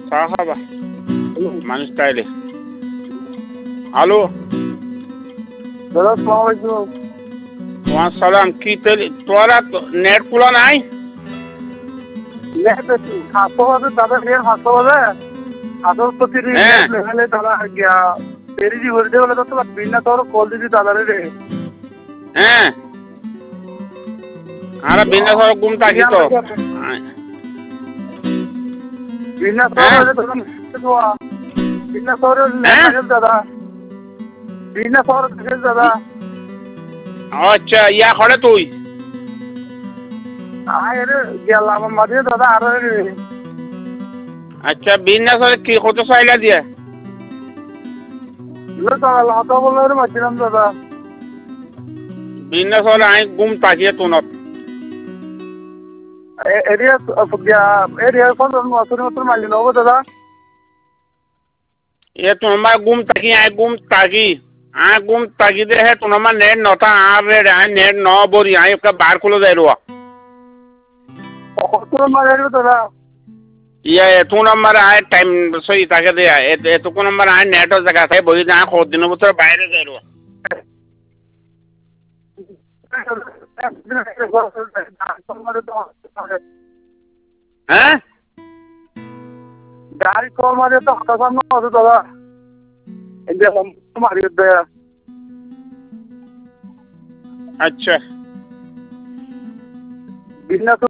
চা খাবা মানুষ তাইলে হ্যালো দাদা আসসালামু আলাইকুম। ওয়ান সালাম কি তোরা নেট খোলা নাই নেট বেশি হাসপাতালে দাদা নেট হাসপাতালে হাসপাতালে হ্যাঁ নেট লেভেলে দাদা গিয়া দেরি করে দিয়ে বলে তো বিনা তোর কল দিদি দাদারে রে হ্যাঁ আরে বিনা সর ঘুম থাকি তো বিনা হ্যাঁ তোর বিনা তোর হ্যাঁ দাদা বিনা তোর দাদা আচ্ছা ইয়া করে তুই আরে গেলাম মাঝে দাদা আর আচ্ছা বিনা সর কি কত চাইলা দিয়ে দাদা লাতা বলে মাছিলাম দাদা বিনা সর আই ঘুম থাকিয়ে তোনত এরিয়া এরিয়া কোন নতুন মালি নব দাদা ये तो हमारा गुम तकी आए गुम तकी दे है तो हमारा नेट नौता आर रे आए नेट नौ बोरी आए उसका बाहर खुलो दे रुआ কত মারে দাদা ये तू नंबर आए टाइम सही ताके दे आए ये तो को नंबर आए नेट और जगह से बोली जहाँ खोद दिन बुतर बाहर दे रुआ हैं গাড়ি কল মারে তো হঠাৎ না দাদা এদের মারি দেয়া अच्छा বিনা